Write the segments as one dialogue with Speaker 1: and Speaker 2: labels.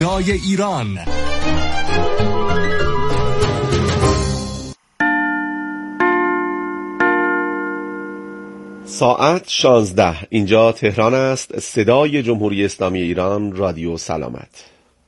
Speaker 1: صدای ایران.
Speaker 2: ساعت 16. اینجا تهران است. صدای جمهوری اسلامی ایران، رادیو سلامت.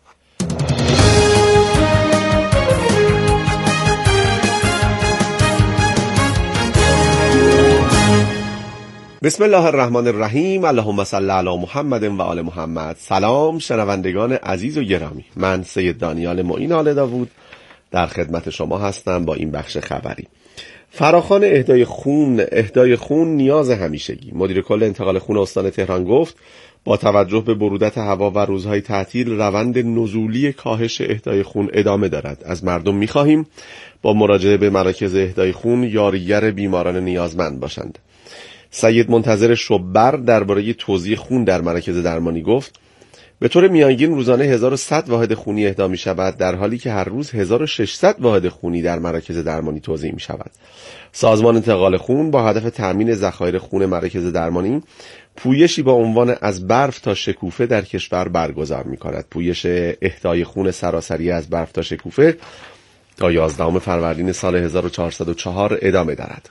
Speaker 2: بسم الله الرحمن الرحیم. اللهم صل علی محمد و آل محمد. سلام شنوندگان عزیز و گرامی، من سید دانیال معین آل داوود در خدمت شما هستم با این بخش خبری. فراخوان اهدای خون نیاز همیشگی. مدیر کل انتقال خون استان تهران گفت با توجه به برودت هوا و روزهای تعطیل روند نزولی کاهش اهدای خون ادامه دارد. از مردم می‌خواهیم با مراجعه به مراکز اهدای خون یاریگر بیماران نیازمند باشند. سید منتظر شبر درباره توزیع خون در مراکز درمانی گفت به طور میانگین روزانه 1100 واحد خونی اهدا می شود، در حالی که هر روز 1600 واحد خونی در مراکز درمانی توزیع می شود. سازمان انتقال خون با هدف تأمین ذخایر خون مراکز درمانی پویشی با عنوان از برف تا شکوفه در کشور برگزار می کند. پویش اهدای خون سراسری از برف تا شکوفه تا 11 فروردین سال 1404 ادامه دارد.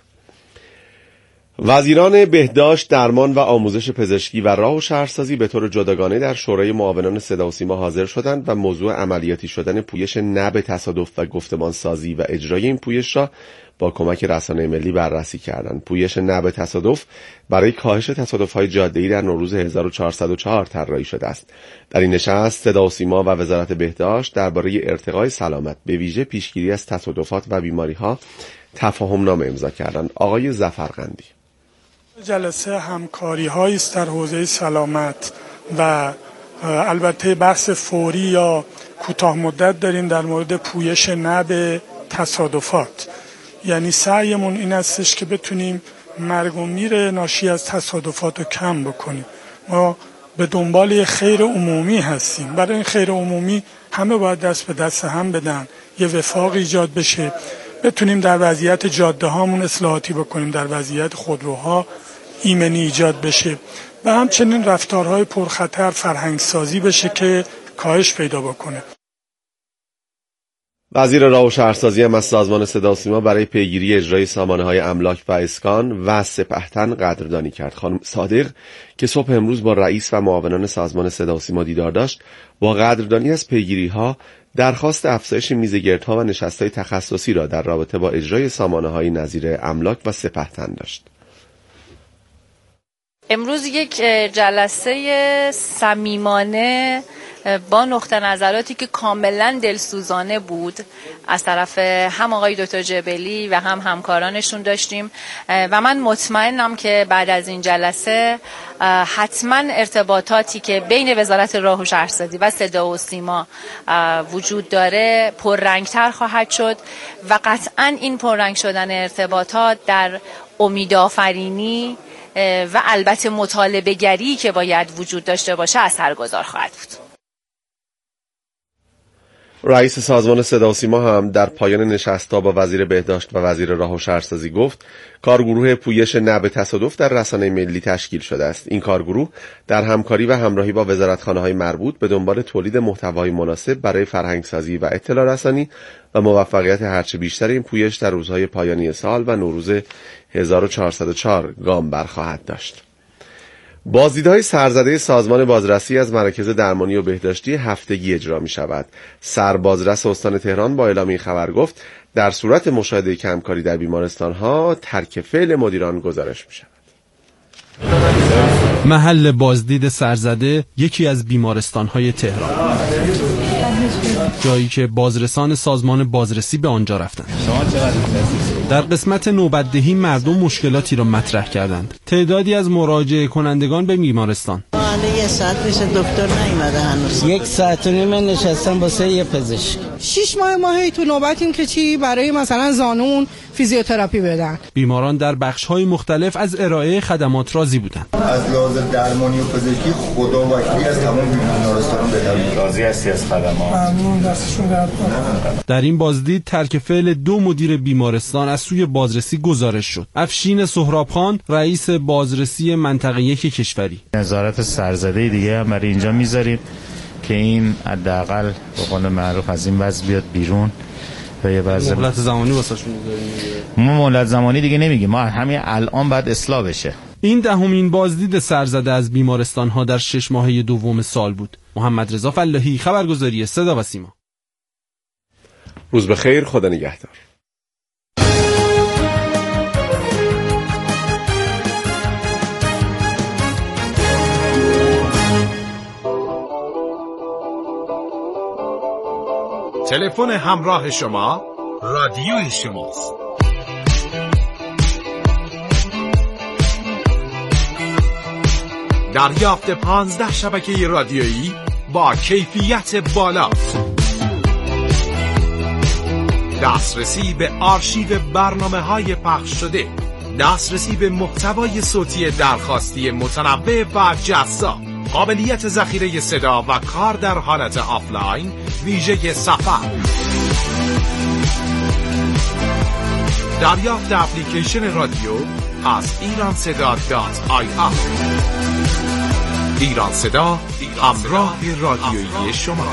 Speaker 2: وزیران بهداشت، درمان و آموزش پزشکی و راه و شهرسازی به طور جداگانه در شورای معاونان صدا و سیما حاضر شدند و موضوع عملیاتی شدن پویش نه به تصادف و گفتمان سازی و اجرای این پویش را با کمک رسانه ملی بررسی کردند. پویش نه به تصادف برای کاهش تصادف‌های جاده‌ای در نوروز 1404 طراحی شده است. در این نشست صدا و سیما و وزارت بهداشت درباره ارتقای سلامت به ویژه پیشگیری از تصادفات و بیماری‌ها تفاهم‌نامه امضا کردند. آقای ظفرقندی:
Speaker 3: جلسه همکاری‌هایی است در حوزه سلامت و البته بحث فوری یا کوتاه مدت داریم در مورد پویش نه به تصادفات. یعنی سعیمون این استش که بتونیم مرگ و میر ناشی از تصادفات رو کم بکنیم. ما به دنبال خیر عمومی هستیم. برای این خیر عمومی همه باید دست به دست هم بدن، یه وفاق ایجاد بشه، بتونیم در وضعیت جاده هامون اصلاحاتی بکنیم، در وضعیت خودروها ایمنی ایجاد بشه و همچنین رفتارهای پرخطر فرهنگ سازی بشه که کاهش پیدا بکنه.
Speaker 2: وزیر راه و شهرسازی هم از سازمان صدا و سیما برای پیگیری اجرای سامانه‌های املاک و اسکان و سپهتن قدردانی کرد. خانم صادق که صبح امروز با رئیس و معاونان سازمان صدا و سیما دیدار داشت، با قدردانی از پیگیری‌ها درخواست افزایش میزگردها و نشست‌های تخصصی را در رابطه با اجرای سامانه‌های نظیر املاک و سپهتن داشت.
Speaker 4: امروز یک جلسه صمیمانه با نقطه نظراتی که کاملا دلسوزانه بود از طرف هم آقای دکتر جبلی و هم همکارانشون داشتیم و من مطمئنم که بعد از این جلسه حتما ارتباطاتی که بین وزارت راه و شهرسازی و صدا و سیما وجود داره پررنگتر خواهد شد و قطعا این پررنگ شدن ارتباطات در امیدآفرینی و البته مطالبه گری که باید وجود داشته باشه اثرگذار خواهد بود.
Speaker 2: رئیس سازمان صدا و سیما هم در پایان نشست‌ها با وزیر بهداشت و وزیر راه و شهرسازی گفت کارگروه پویش نه به تصادف در رسانه ملی تشکیل شده است. این کارگروه در همکاری و همراهی با وزارتخانه‌های مربوط به دنبال تولید محتوای مناسب برای فرهنگسازی و اطلاع رسانی و موفقیت هرچه بیشتر این پویش در روزهای پایانی سال و نوروز 1404 گام برخواهد داشت. بازدیدهای سرزده سازمان بازرسی از مراکز درمانی و بهداشتی هفتگی اجرا می شود. سربازرس استان تهران با اعلام این خبر گفت در صورت مشاهده کمکاری در بیمارستانها ترک فعل مدیران گزارش می شود.
Speaker 5: محل بازدید سرزده یکی از بیمارستانهای تهران، جایی که بازرسان سازمان بازرسی به آنجا رفتند. در قسمت نوبتدهی مردم مشکلاتی را مطرح کردند. تعدادی از مراجعه کنندگان به بیمارستان
Speaker 6: یه ساعت میشه دکتر نیومده هنوز. 1 ساعت و نیم نشستم واسه یه پزشک.
Speaker 7: 6 ماه تو نوبتیم که چی برای مثلا زانون فیزیوتراپی بدن.
Speaker 5: بیماران در بخش‌های مختلف از ارائه خدمات راضی بودند.
Speaker 8: از لحاظ درمانی و پزشکی خدا وکیلی از تمام بیمارستان‌ها بهترین. راضی هستی از خدمات؟
Speaker 7: ممنون، دستشون درد کنه.
Speaker 5: در این بازدید ترک فعل 2 مدیر بیمارستان از سوی بازرسی گزارش شد. افشین سهرابخان رئیس بازرسی منطقه 1 کشوری:
Speaker 9: نظارت سرزده دیگه هم برای اینجا میذاریم
Speaker 1: که این حداقل به قول معروف از این وضع بیاد بیرون و یه وضع
Speaker 5: مهلت زمانی واسهشون می‌ذاریم.
Speaker 1: ما مهلت زمانی دیگه نمیگیم، ما همین الان باید اصلاح بشه.
Speaker 5: این دهمین بازدید سرزده از بیمارستان‌ها در 6 ماهه دوم سال بود. محمد رضا فلاحی، خبرگزاری صدا و سیما.
Speaker 2: روز بخیر، خدا نگهدار.
Speaker 9: تلفن همراه شما رادیوی شماست. دریافت 15 شبکه رادیویی با کیفیت بالا، دسترسی به آرشیو برنامه‌های پخش شده، دسترسی به محتوای صوتی درخواستی متنوع و جذاب، قابلیت ذخیره صدا و کار در حالت آفلاین ویژه سفر، دریافت اپلیکیشن رادیو از ایرانصدا.ir. ایران صدا، همراه رادیویی شما.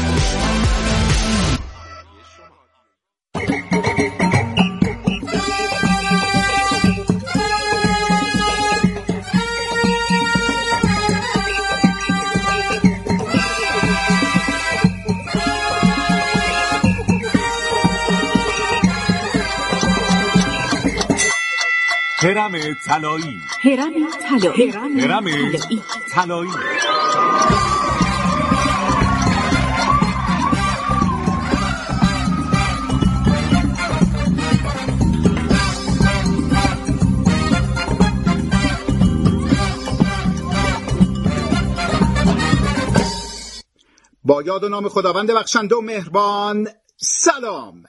Speaker 10: هرم طلایی،
Speaker 11: هرم طلایی،
Speaker 10: هرم طلایی.
Speaker 12: با یاد و نام خداوند بخشنده و مهربان. سلام.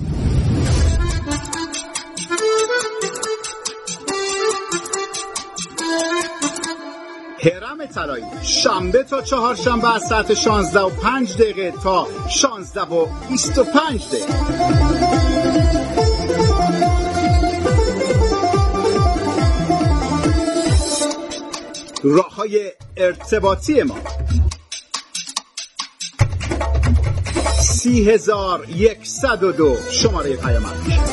Speaker 12: هرم طلایی شنبه تا چهارشنبه از ساعت 16:05 تا 16:25. راه‌های ارتباطی ما 30102 شماره پیامک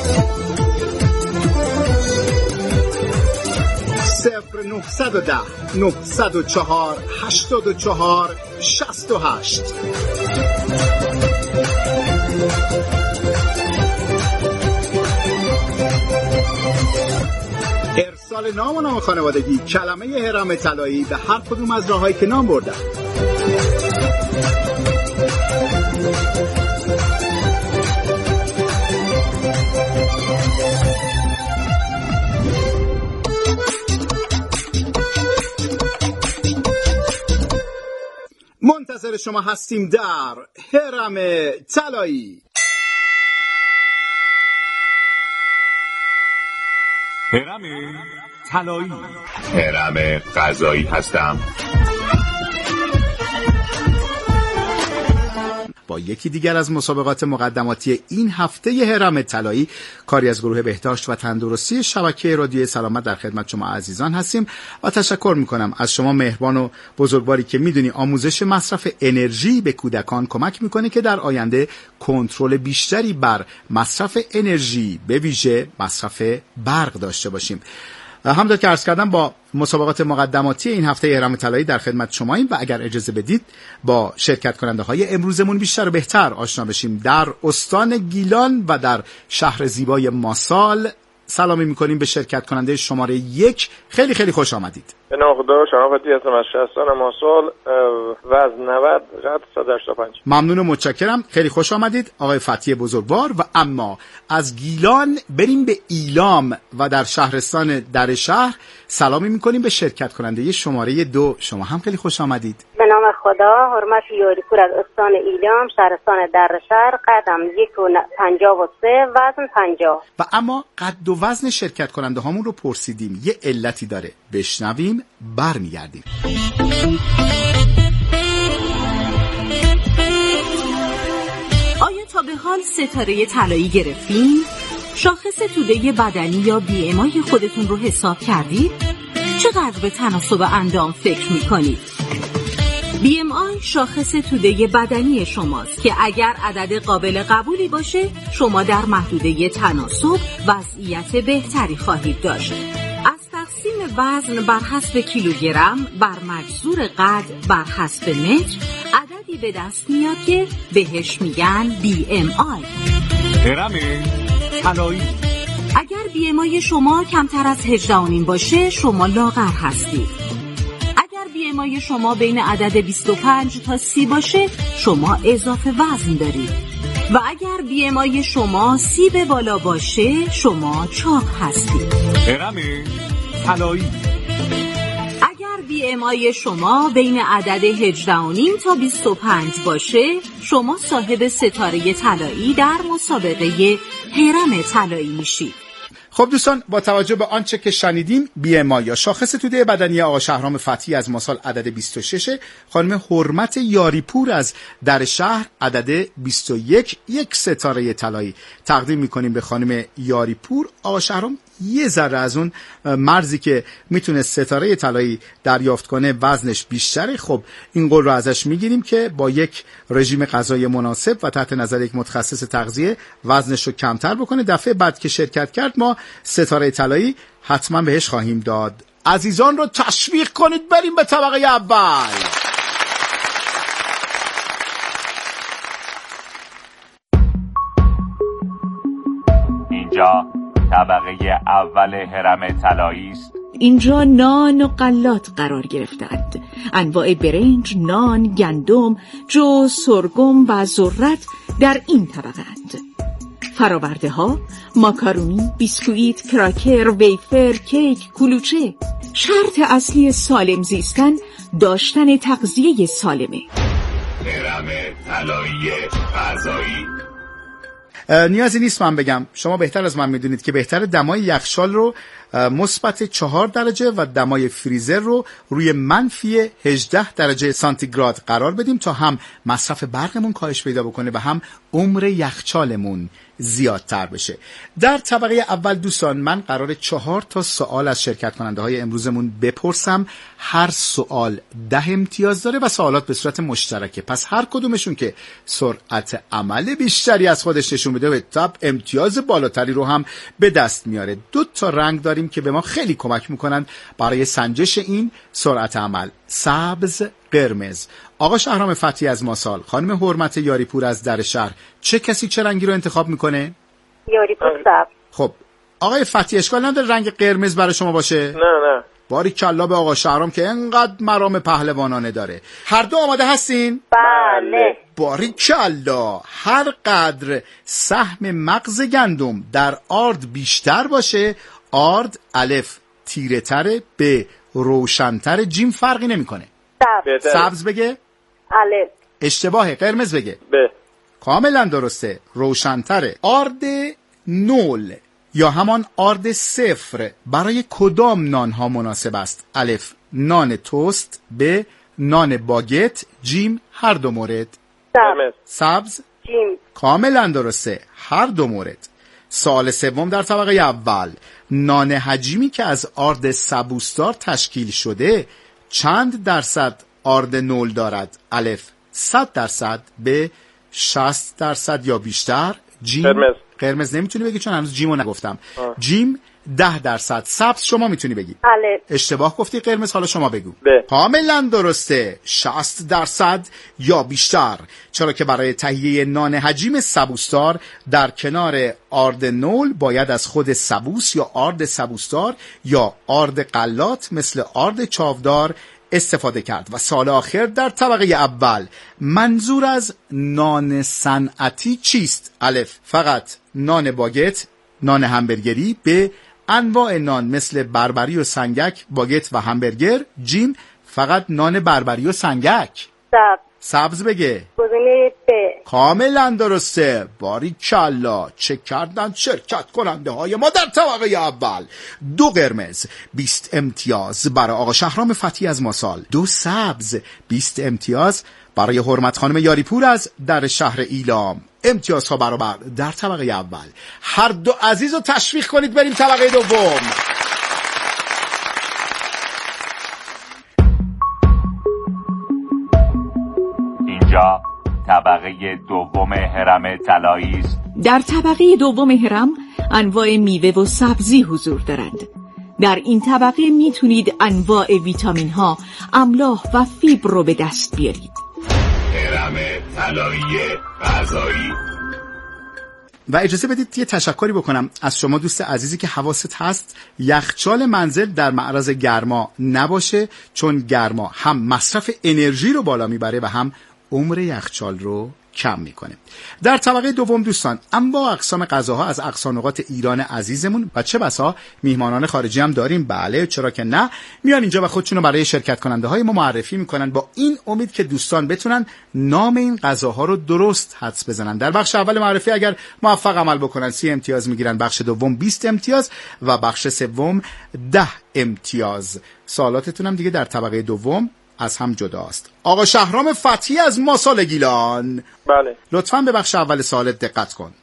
Speaker 12: 0910 904 84 68. ارسال نام و نام خانوادگی کلمه هرم طلایی به هر کدوم از راه‌هایی که نام بردم. منتظر شما هستیم در هرم طلایی.
Speaker 10: هرم طلایی، هرم غذایی هستم.
Speaker 12: با یکی دیگر از مسابقات مقدماتی این هفته هرم طلایی، کاری از گروه بهداشت و تندرستی شبکه رادیوی سلامت، در خدمت شما عزیزان هستیم و تشکر میکنم از شما مهربان و بزرگواری که میدونی آموزش مصرف انرژی به کودکان کمک میکنه که در آینده کنترل بیشتری بر مصرف انرژی به ویژه مصرف برق داشته باشیم. همونطور که عرض کردم با مسابقات مقدماتی این هفته هرم طلایی در خدمت شماییم و اگر اجازه بدید با شرکت کننده های امروزمون بیشتر و بهتر آشنا بشیم. در استان گیلان و در شهر زیبای ماسال سلامی میکنیم به شرکت کننده شماره 1. خیلی خیلی خوش آمدید.
Speaker 13: به نام خدا، شرافتی هستم از شهرستان ماسال، وزن 90، قد 185.
Speaker 12: ممنون و متشکرم. خیلی خوش آمدید آقای فتحی بزرگوار. و اما از گیلان بریم به ایلام و در شهرستان در شهر سلامی میکنیم به شرکت کننده شماره 2. شما هم خیلی خوش آمدید.
Speaker 14: به نام خدا، حرمت یاریپور از استان ایلام، شهرستان در شهر، قدم 1.53، وزن 50.
Speaker 12: و اما قد و وزن شرکت کننده هامون رو پرسیدیم، یه علتی داره. بشنویم برمیگردیم.
Speaker 11: آیا تا به حال ستاره طلایی گرفتین؟ شاخص توده بدنی یا BMI خودتون رو حساب کردید؟ چقدر به تناسب اندام فکر میکنید؟ BMI شاخص توده بدنی شماست که اگر عدد قابل قبولی باشه شما در محدوده تناسب وضعیت بهتری خواهید داشت. از تقسیم وزن بر حسب کیلوگرم بر مجذور قد بر حسب متر عددی به دست میاد که بهش میگن BMI.
Speaker 10: هرم طلایی.
Speaker 11: اگر BMI شما کمتر از 18.5 باشه شما لاغر هستید. اگر BMI شما بین عدد 25 تا 30 باشه شما اضافه وزن دارید و اگر BMI شما 30 به بالا باشه شما چاق هستید.
Speaker 10: هرم طلایی.
Speaker 11: اگر BMI شما بین عدد 18.5 تا 25 باشه شما صاحب ستاره طلایی در مسابقه هرم طلایی میشید.
Speaker 12: خب دوستان، با توجه به آنچه که شنیدیم BMI یا شاخص توده بدنی آقا شهرام فتحی از ماسال عدد 26، خانم حرمت یاریپور از در شهر عدد 21 یک ستاره طلایی تقدیم میکنیم به خانم یاریپور. آقا شهرام یه ذره از اون مرزی که میتونه ستاره طلایی دریافت کنه وزنش بیشتره. خب این قول رو ازش میگیریم که با یک رژیم غذایی مناسب و تحت نظر یک متخصص تغذیه وزنش رو کمتر بکنه. دفعه بعد که شرکت کرد ما ستاره طلایی حتما بهش خواهیم داد. عزیزان رو تشویق کنید بریم به طبقه اول.
Speaker 10: اینجا طبقه اول هرم طلایی است.
Speaker 11: اینجا نان و غلات قرار گرفتند. انواع برنج، نان، گندم، جو، سرگم و ذرت در این طبقه‌اند. فراورده ها، ماکارونی، بیسکویت، کراکر، ویفر، کیک، کلوچه. شرط اصلی سالم زیستن داشتن تغذیه سالمه.
Speaker 10: هرم طلایی غذایی.
Speaker 12: نیازی نیست من بگم، شما بهتر از من میدونید که بهتر دمای یخچال رو مثبت 4 درجه و دمای فریزر رو روی منفی 18 درجه سانتیگراد قرار بدیم تا هم مصرف برقمون کاهش پیدا بکنه و هم عمر یخچالمون زیادتر بشه. در طبقه اول دوستان من قرار 4 تا سوال از شرکت کننده های امروزمون بپرسم. هر سوال 10 امتیاز داره و سوالات به صورت مشترکه، پس هر کدومشون که سرعت عمل بیشتری از خودش نشون میده به تبع امتیاز بالاتری رو هم به دست میاره. 2 تا رنگ داریم که به ما خیلی کمک میکنن برای سنجش این سرعت عمل: سبز، قرمز. آقا شهرام فتحی از ماسال، خانم حرمت یاریپور از در شهر، چه کسی چه رنگی رو انتخاب میکنه؟
Speaker 14: یاریپور سبز.
Speaker 12: خب آقای فتحی اشکال نداره رنگ قرمز برای شما باشه؟
Speaker 13: نه.
Speaker 12: باریکلا به آقا شهرام که انقدر مرام پهلوانانه داره. هر دو آماده هستین؟
Speaker 14: بله.
Speaker 12: باریکلا. هر قدر سهم مغز گندم در آرد بیشتر باشه، آرد الف تیره تره، به روشنتر، جیم فرقی نمیکنه. سبز بگه؟
Speaker 14: الف.
Speaker 12: اشتباهه، قرمز بگه؟
Speaker 13: به.
Speaker 12: کاملا درسته، روشنتره. آرد 0 یا همان آرد 0 برای کدام نان ها مناسب است؟ الف نان توست، به نان باگت، جیم هر دو مورد. سبز.
Speaker 14: جیم.
Speaker 12: کاملا درسته، هر دو مورد. سوال سوم در طبقه اول: نان حجیمی که از آرد سبوسدار تشکیل شده چند درصد آرد 0 دارد؟ الف 100%، به 60% یا بیشتر، جیم قرمز نمیتونی بگی چون هنوز جیمو نگفتم. جیم 10%. سبز شما میتونی بگی.
Speaker 14: الف.
Speaker 12: اشتباه گفتی، قرمز حالا شما بگو.
Speaker 13: به.
Speaker 12: کاملا درسته، 60% یا بیشتر، چرا که برای تهیه نان حجیم سبوسدار در کنار آرد 0 باید از خود سبوس یا آرد سبوسدار یا آرد غلات مثل آرد چاودار استفاده کرد. و سال آخر در طبقه اول: منظور از نان صنعتی چیست؟ الف فقط نان باگت، نان همبرگری، به انواع نان مثل بربری و سنگک، باگت و همبرگر، جیم فقط نان بربری و سنگک. سبز بگه.
Speaker 14: گزینه به.
Speaker 12: کاملا درسته، باریکلا. چک کردن شرکت کننده های ما در طبقه اول. 2 قرمز، 20 امتیاز برای آقا شهرام فتحی از ماسال. 2 سبز، 20 امتیاز برای حرمت خانم یاریپور از در شهر ایلام. امتیازها برابر در طبقه اول. هر دو عزیز رو تشویق کنید بریم طبقه دوم.
Speaker 10: طبقه دوم هرم طلایی است.
Speaker 11: در طبقه دوم هرم انواع میوه و سبزی حضور دارند. در این طبقه میتونید انواع ویتامین ها، املاح و فیبر رو به دست بیارید.
Speaker 9: هرم طلایی غذایی.
Speaker 12: و اجازه بدید یه تشکری بکنم از شما دوست عزیزی که حواست هست یخچال منزل در معرض گرما نباشه، چون گرما هم مصرف انرژی رو بالا میبره و هم عمر یخچال رو کم میکنه. در طبقه دوم دوستان انواع اقسام غذاها از اقصانقاط ایران عزیزمون و چه بسا میهمانان خارجی هم داریم. بله چرا که نه، میان اینجا و خودشونو برای شرکت کننده های ما معرفی میکنن با این امید که دوستان بتونن نام این غذاها رو درست حدس بزنن. در بخش اول معرفی اگر موفق عمل بکنن 30 امتیاز میگیرن، بخش دوم 20 امتیاز و بخش سوم 10 امتیاز. سوالاتتون هم دیگه در طبقه دوم از هم جداست. آقا شهرام فتحی از ماسال گیلان.
Speaker 13: بله.
Speaker 12: لطفاً به بخش اول سوالت دقت کن.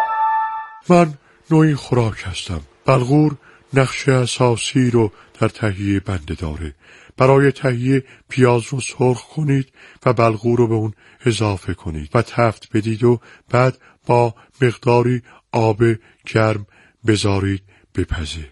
Speaker 15: من نوعی خوراک هستم. بلغور نقش اساسی رو در تهیه بنده داره. برای تهیه پیاز رو سرخ کنید و بلغور رو به اون اضافه کنید و تفت بدید و بعد با مقداری آب گرم بذارید بپزه.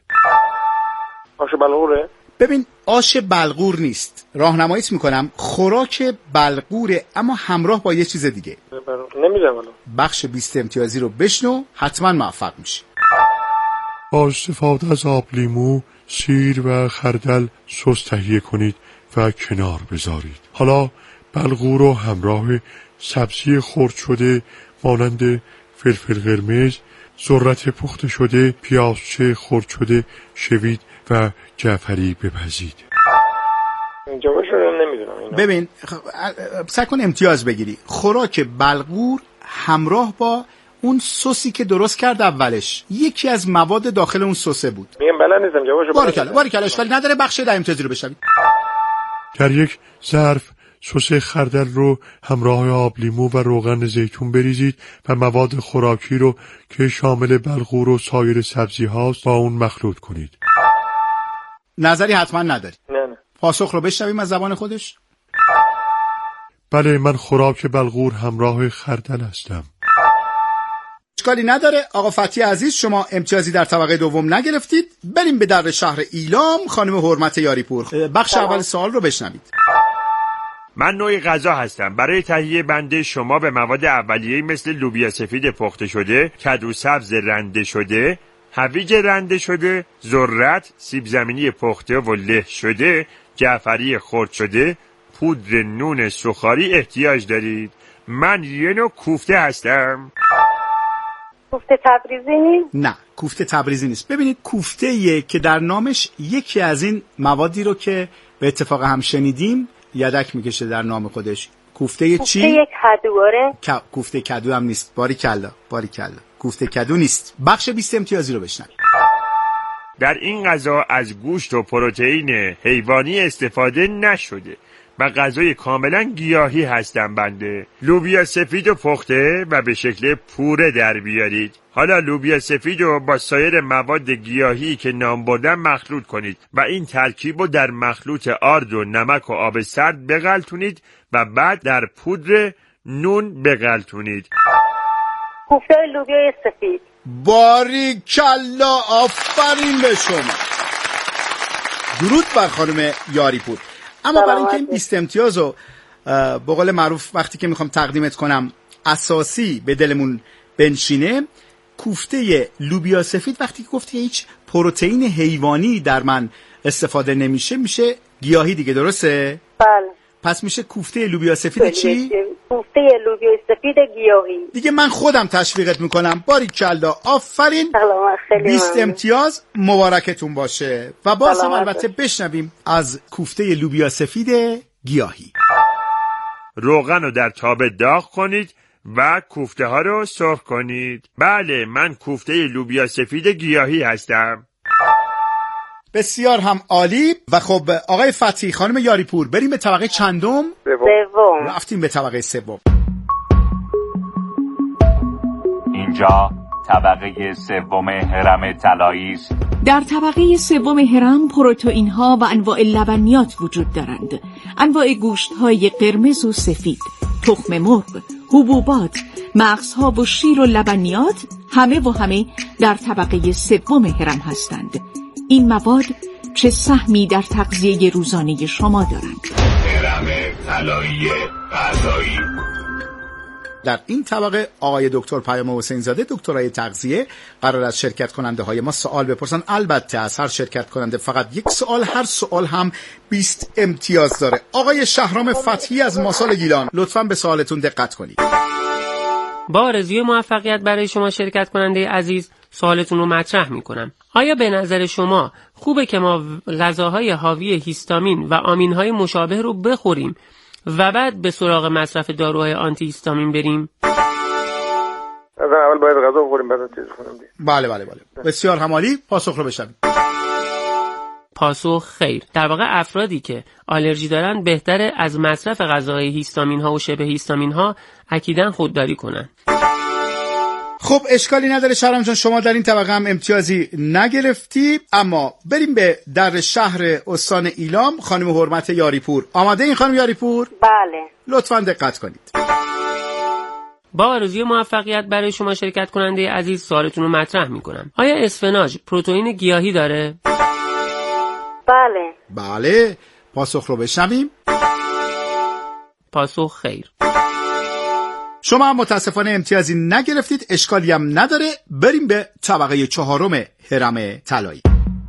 Speaker 13: آش بلغوره؟
Speaker 12: ببین آش بلغور نیست، راهنماییت میکنم، خوراک بلغوره اما همراه با یه چیز دیگه.
Speaker 13: نمیدونم الان.
Speaker 12: بخش 20 امتیازی رو بشنو، حتما موفق میشی.
Speaker 15: با استفاده از آب لیمو، سیر و خردل سس تهیه کنید و کنار بذارید. حالا بلغور رو همراه سبزی خرد شده مانند فلفل قرمز، ذرت پخته شده، پیازچه خرد شده، شوید و جعفری بپزید.
Speaker 13: جوابش رو نمیدونم.
Speaker 12: ببین سعی کن امتیاز بگیری. خوراک بلغور همراه با اون سوسی که درست کرد اولش یکی از مواد داخل اون سسه بود.
Speaker 13: میگم بلد نیستم جوابشو.
Speaker 12: باریکلا اشکالی نداره. بخش 10 امتیازی رو بشنوید.
Speaker 15: در یک ظرف سس خردل رو همراه آب لیمو و روغن زیتون بریزید و مواد خوراکی رو که شامل بلغور و سایر سبزی هاست با اون مخلوط کنید.
Speaker 12: نظری حتما نداری؟
Speaker 13: نه.
Speaker 12: پاسخ رو بشنویم از زبان خودش.
Speaker 15: بله من خوراک بلغور همراه خردل هستم.
Speaker 12: اشکالی نداره. آقا فتحی عزیز شما امتیازی در طبقه دوم نگرفتید. بریم به در شهر ایلام. خانم حرمت یاریپور بخش اول سوال رو بشنوید.
Speaker 16: من نوعی غذا هستم. برای تهیه بنده شما به مواد اولیه‌ای مثل لوبیا سفید پخته شده، کدو سبز رنده شده، هویج رنده شده، ذرت، سیب زمینی پخته و له شده، جعفری خرد شده، پودر نون سوخاری احتیاج دارید. من یه نوع کوفته هستم.
Speaker 14: کوفته تبریزی نیست؟
Speaker 12: نه کوفته تبریزی نیست. ببینید کوفته که در نامش یکی از این موادی رو که به اتفاق هم شنیدیم یدک میکشه در نام خودش. کوفته چی؟
Speaker 14: کوفته کدواره؟
Speaker 12: کوفته کدو هم نیست. باریکلا. کوفته کدو نیست. بخش 20 امتیازی رو بشنوید.
Speaker 16: در این غذا از گوشت و پروتئین حیوانی استفاده نشده و غذای کاملا گیاهی هستم بنده. لوبیا سفید و پخته و به شکل پوره در بیارید. حالا لوبیا سفید رو با سایر مواد گیاهی که نام بردم مخلوط کنید و این ترکیب رو در مخلوط آرد و نمک و آب سرد بغلتونید و بعد در پودر نون بغلتونید.
Speaker 14: کوفته لوبیا سفید.
Speaker 12: باریکلا، آفرین به شما. درود بر خانم یاریپور. اما برای اینکه این 20 امتیاز رو به قول معروف وقتی که میخوام تقدیمت کنم اساسی به دلمون بنشینه، کوفته لوبیا سفید وقتی که گفتی هیچ پروتئین حیوانی در من استفاده نمیشه میشه گیاهی دیگه، درسته؟
Speaker 14: بله.
Speaker 12: پس میشه کوفته لوبیا سفید چی؟
Speaker 14: کوفته لوبیا سفید گیاهی.
Speaker 12: دیگه من خودم تشویقت میکنم. باریکلا، آفرین. 20 امتیاز مبارکتون باشه. و باز هم البته بشنویم از کوفته لوبیا سفید گیاهی.
Speaker 16: روغن رو در تابه داغ کنید و کوفته ها رو سرخ کنید. بله من کوفته لوبیا سفید گیاهی هستم.
Speaker 12: بسیار هم عالی. و خب آقای فتحی، خانم یاریپور، بریم به طبقه چندم؟
Speaker 14: سوم.
Speaker 12: رفتیم به طبقه سوم.
Speaker 10: اینجا طبقه سوم هرم طلایی است.
Speaker 11: در طبقه سوم هرم پروتئین ها و انواع لبنیات وجود دارند. انواع گوشت های قرمز و سفید، تخم مرغ، حبوبات، مغزها و شیر و لبنیات همه در طبقه سوم هرم هستند. این مواد چه سهمی در تغذیه روزانه شما دارند؟
Speaker 10: هرم طلایی غذایی.
Speaker 12: در این طبقه آقای دکتر پیام حسین زاده دکترای تغذیه قرار است شرکت کننده های ما سوال بپرسن. البته از هر شرکت کننده فقط یک سوال، هر سوال هم 20 امتیاز داره. آقای شهرام فتحی از ماسال گیلان، لطفاً به سوالتون دقت کنید.
Speaker 17: با آرزوی موفقیت برای شما شرکت کننده عزیز، سوالتون رو مطرح میکنم. آیا به نظر شما خوبه که ما غذاهای حاوی هیستامین و آمینهای مشابه رو بخوریم و بعد به سراغ مصرف داروهای آنتی هیستامین بریم؟
Speaker 13: اول باید غذا بخوریم بعد چیز کنیم.
Speaker 12: بله. بسیار همالی. پاسخ رو بشنویم.
Speaker 17: پاسخ خیر. در واقع افرادی که آلرژی دارن بهتره از مصرف غذاهای هیستامین ها و شبه هیستامین ها اکیداً خودداری کنن.
Speaker 12: خب اشکالی نداره شهرام جان، شما در این طبقه هم امتیازی نگرفتی. اما بریم به در شهر استان ایلام. خانم حرمت یاریپور آماده این خانم یاریپور؟
Speaker 14: بله.
Speaker 12: لطفاً دقت کنید.
Speaker 17: با آرزوی موفقیت برای شما شرکت کننده عزیز، سوالتون رو مطرح میکنم. آیا اسفناج پروتئین گیاهی داره؟
Speaker 14: بله.
Speaker 12: پاسخ رو بشنویم.
Speaker 17: پاسخ خیر.
Speaker 12: شما هم متاسفانه امتیازی نگرفتید، اشکالی هم نداره. بریم به طبقه چهارم هرم طلایی.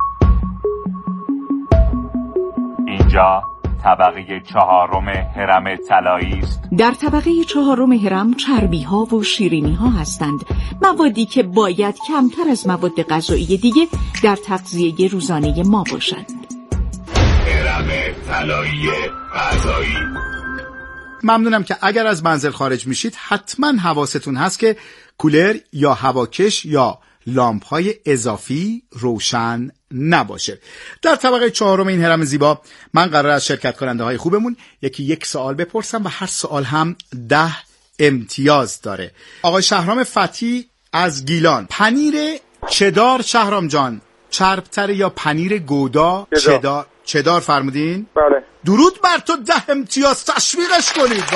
Speaker 10: اینجا طبقه چهارم هرم طلایی است.
Speaker 11: در طبقه چهارم هرم چربی‌ها و شیرینی‌ها هستند، موادی که باید کمتر از مواد غذایی دیگه در تغذیه روزانه ما باشند.
Speaker 10: هرم طلایی غذایی.
Speaker 12: ممنونم که اگر از منزل خارج میشید حتما حواستون هست که کولر یا هواکش یا لامپ‌های اضافی روشن نباشه. در طبقه چهارم این هرم زیبا من قرار از شرکت کننده های خوبمون یک سوال بپرسم و هر سوال هم 10 امتیاز داره. آقای شهرام فتحی از گیلان، پنیر چدار شهرام جان چربتر یا پنیر گودا؟ چدار فرمودین؟
Speaker 13: بله.
Speaker 12: درود بر تو، 10 امتیاز. تشویقش کنید.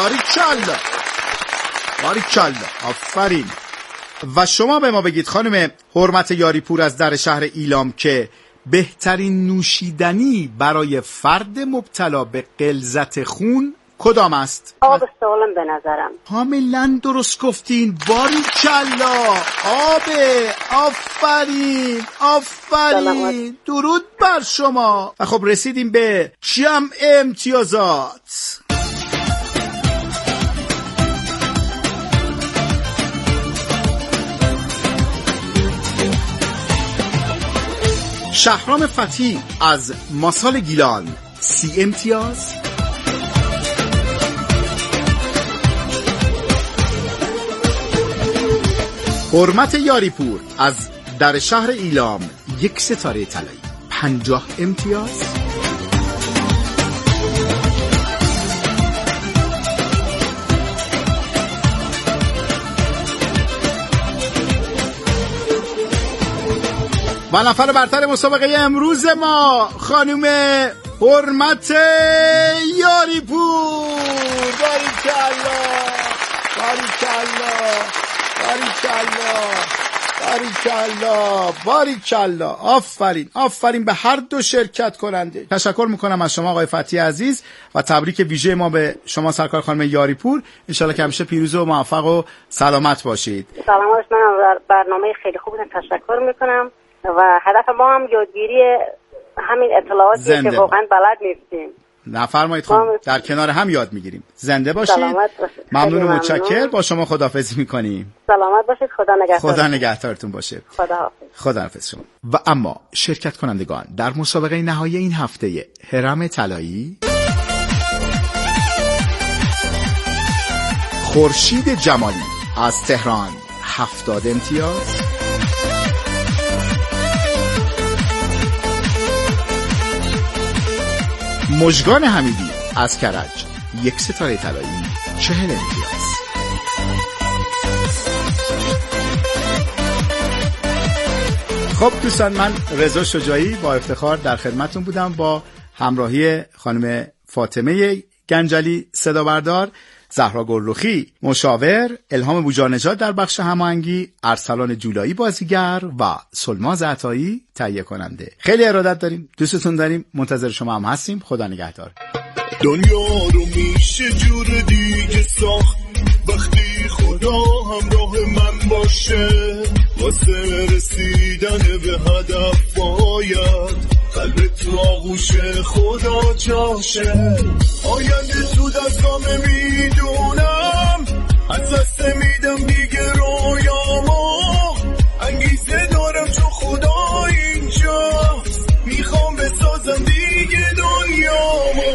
Speaker 12: باریکلا. آفرین. و شما به ما بگید خانم حرمت یاریپور از در شهر ایلام که بهترین نوشیدنی برای فرد مبتلا به غلظت خون کدام است؟
Speaker 14: آب سالم به نظرم.
Speaker 12: کاملا درست گفتین. باریکلا. آفرین. درود بر شما. و خب رسیدیم به جمع امتیازات. شهرام فتحی از ماسال گیلان 30 امتیاز. حرمت یاریپور از در شهر ایلام 1 ستاره طلایی 50 امتیاز. و نفر برتر مسابقه امروز ما خانم حرمت یاریپور. باریکلا. آفرین به هر دو شرکت کننده. تشکر میکنم از شما آقای فتحی عزیز و تبریک ویژه ما به شما سرکار خانم یاریپور. انشالله که همیشه پیروز و موفق و سلامت باشید.
Speaker 14: سلامت. من برنامه خیلی خوبتون تشکر میکنم و هدف ما هم یادگیری همین اطلاعاتی که واقعا بلد نیستیم.
Speaker 12: نفرمایید خانم، در کنار هم یاد میگیریم. زنده باشید. ممنون و متشکر. با شما خداحافظی میکنیم.
Speaker 14: سلامت باشید. خدا
Speaker 12: نگهدارتون باشه.
Speaker 14: خداحافظ
Speaker 12: شما. و اما شرکت کنندگان در مسابقه نهایی این هفته هرم طلایی، خورشید جمالی از تهران 70 امتیاز. مژگان حمیدی از کرج 1 ستاره طلایی 40 امتیاز. خب دوستان، من رضا شجاعی با افتخار در خدمتتون بودم با همراهی خانم فاطمه گنجلی صدا بردار زهرا گلرخی مشاور، الهام بوجانژاد در بخش هماهنگی، ارسلان جولایی بازیگر و سلماز عطایی تهیه کننده. خیلی ارادت داریم، دوستتون داریم، منتظر شما هم هستیم. خدا نگهدار.
Speaker 18: دنیا رو میشه جور دیگه ساخت وقتی خدا همراه من باشه، واسه رسیدن به هدف باید قلب تو آغوش خدا جاشه. آینده تو دستامه میدونم، از دست میدم دیگه رویامو، انگیزه دارم چون خدا اینجاست، میخوام بسازم دیگه دنیامو.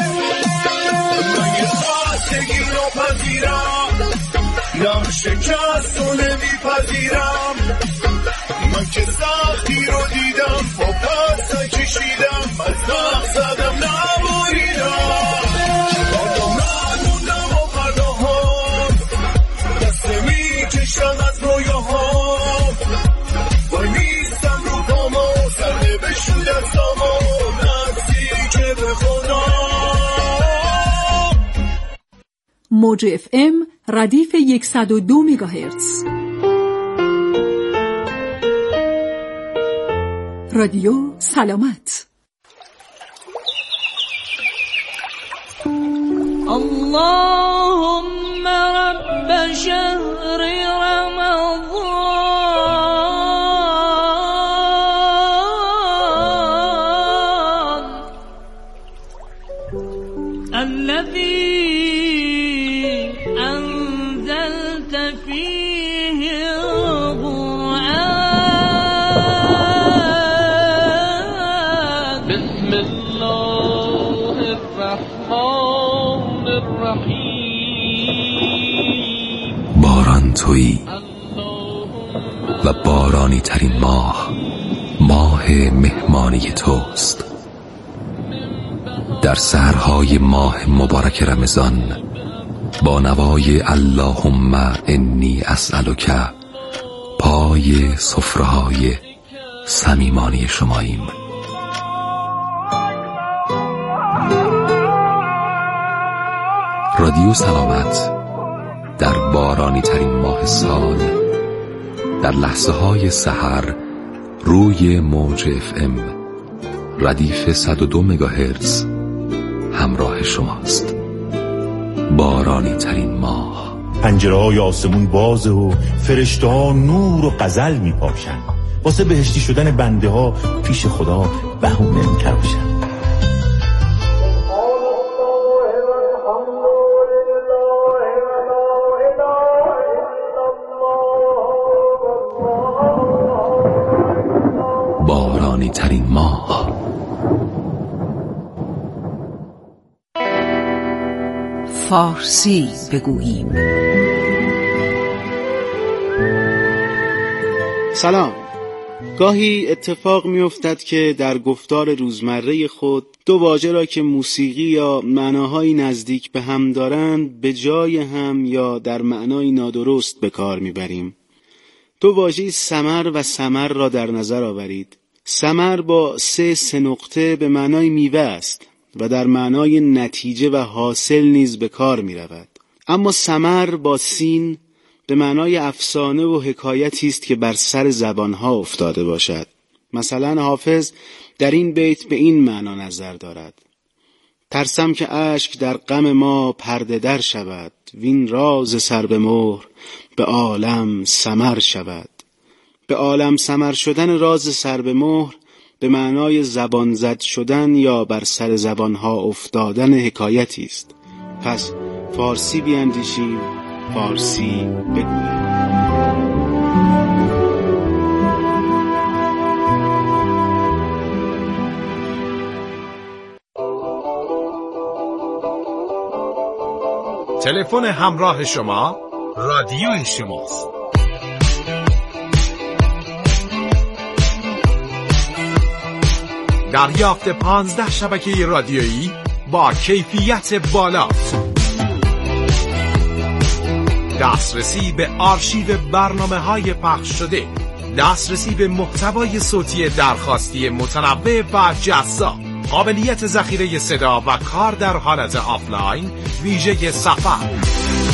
Speaker 18: من یه خواستگی رو پذیرم، نم شکست رو نمیپذیرم، من که سختی رو دیدم با پس نکشیدم، از نخ زدم نباریدم، آدم نموندم و پرداهم، دست میکشم از رویاهم، وای نیستم رو پامو، سرده بشون دستامو، نزدیک به خدا.
Speaker 11: موج FM ردیف 102 مگاهرتز، رادیو سلامت.
Speaker 19: اللهم رب شهر رمضان الذي أنزلت فيه القرآن. بسم الله الرحمن الرحیم.
Speaker 20: باران تویی و بارانی ترین ماه، ماه مهمانی توست. در سحرهای ماه مبارک رمضان با نوای اللهم انی اسألک پای سفره‌های صمیمانه شماییم. رادیو سلامت در بارانی ترین ماه سال، در لحظه های سحر روی موج FM ردیف 102 مگاهرتز همراه شماست. بارانی ترین ماه.
Speaker 21: پنجره‌های آسمون بازه و فرشته‌ها نور و غزل میپاشن، واسه بهشتی شدن بنده ها پیش خدا بهونه میتراشن.
Speaker 20: بارانی ترین ماه.
Speaker 11: فارسی بگوییم.
Speaker 22: سلام. گاهی اتفاق می‌افتد که در گفتار روزمره خود دو واژه را که موسیقی یا معناهایی نزدیک به هم دارند به جای هم یا در معنای نادرست به کار می‌بریم. دو واژه ثمر و ثمر را در نظر آورید. ثمر با سه نقطه به معنای میوه است و در معنای نتیجه و حاصل نیز به کار می رود. اما ثمر با سین به معنای افسانه و حکایتی است که بر سر زبانها افتاده باشد. مثلا حافظ در این بیت به این معنا نظر دارد: ترسم که اشک در غم ما پرده در شود، وین راز سر به مهر به عالم ثمر شود. به عالم ثمر شدن راز سر به مهر به معنای زبان زد شدن یا بر سر زبانها افتادن حکایتی است. پس فارسی بیاندیشیم، فارسی بگوییم.
Speaker 9: تلفن همراه شما رادیوی شماست. دریافت 15 شبکه رادیویی با کیفیت بالا، دسترسی به آرشیو برنامه‌های پخش شده، دسترسی به محتوای صوتی درخواستی متنوع و جذاب، قابلیت ذخیره صدا و کار در حالت آفلاین ویژه سفر.